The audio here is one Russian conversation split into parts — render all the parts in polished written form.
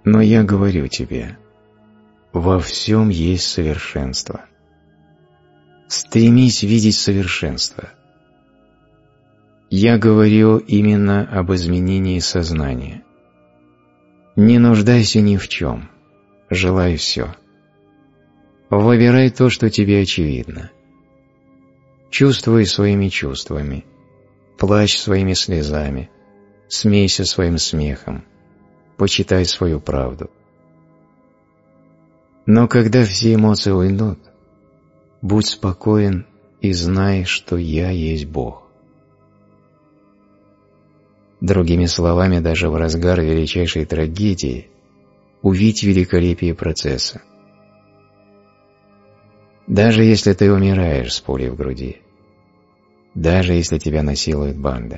Но я говорю тебе, во всем есть совершенство. Стремись видеть совершенство. Я говорю именно об изменении сознания. Не нуждайся ни в чем, желай все. Выбирай то, что тебе очевидно. Чувствуй своими чувствами, плачь своими слезами, смейся своим смехом, почитай свою правду. Но когда все эмоции уйдут, будь спокоен и знай, что я есть Бог. Другими словами, даже в разгар величайшей трагедии увидь великолепие процесса. Даже если ты умираешь с пулей в груди, даже если тебя насилует банда.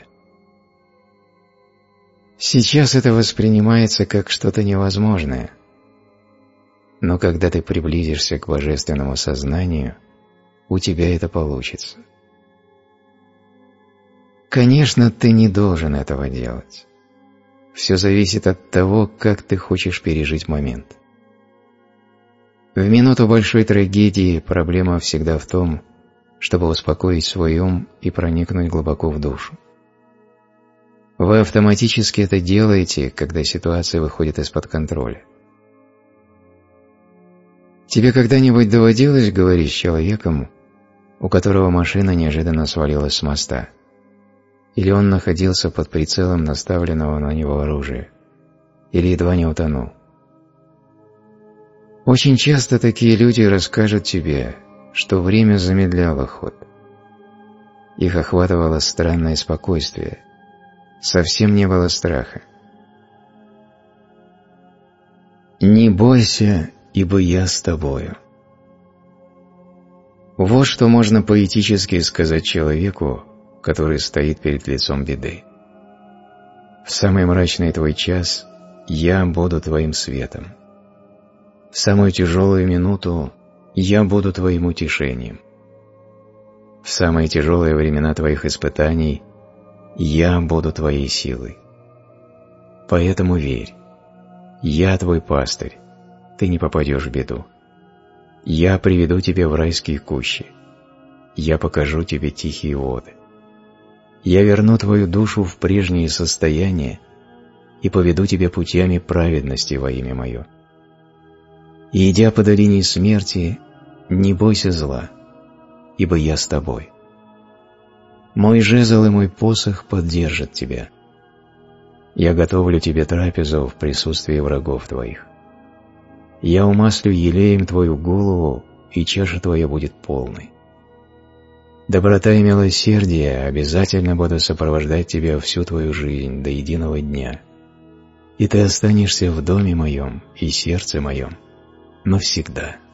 Сейчас это воспринимается как что-то невозможное, но когда ты приблизишься к божественному сознанию, у тебя это получится. Конечно, ты не должен этого делать. Все зависит от того, как ты хочешь пережить момент. В минуту большой трагедии проблема всегда в том, чтобы успокоить свой ум и проникнуть глубоко в душу. Вы автоматически это делаете, когда ситуация выходит из-под контроля. Тебе когда-нибудь доводилось говорить с человеком, у которого машина неожиданно свалилась с моста? Или он находился под прицелом наставленного на него оружия? Или едва не утонул? Очень часто такие люди расскажут тебе, что время замедляло ход. Их охватывало странное спокойствие, совсем не было страха. «Не бойся, ибо я с тобою». Вот что можно поэтически сказать человеку, который стоит перед лицом беды. В самый мрачный твой час я буду твоим светом. В самую тяжелую минуту я буду твоим утешением. В самые тяжелые времена твоих испытаний я буду твоей силой. Поэтому верь, я твой пастырь, ты не попадешь в беду. Я приведу тебя в райские кущи, я покажу тебе тихие воды. Я верну твою душу в прежнее состояние и поведу тебя путями праведности во имя мое. И, идя по долине смерти, не бойся зла, ибо я с тобой. Мой жезл и мой посох поддержат тебя. Я готовлю тебе трапезу в присутствии врагов твоих. Я умаслю елеем твою голову, и чаша твоя будет полной. Доброта и милосердие обязательно будут сопровождать тебя всю твою жизнь до единого дня, и ты останешься в доме моем и сердце моем навсегда.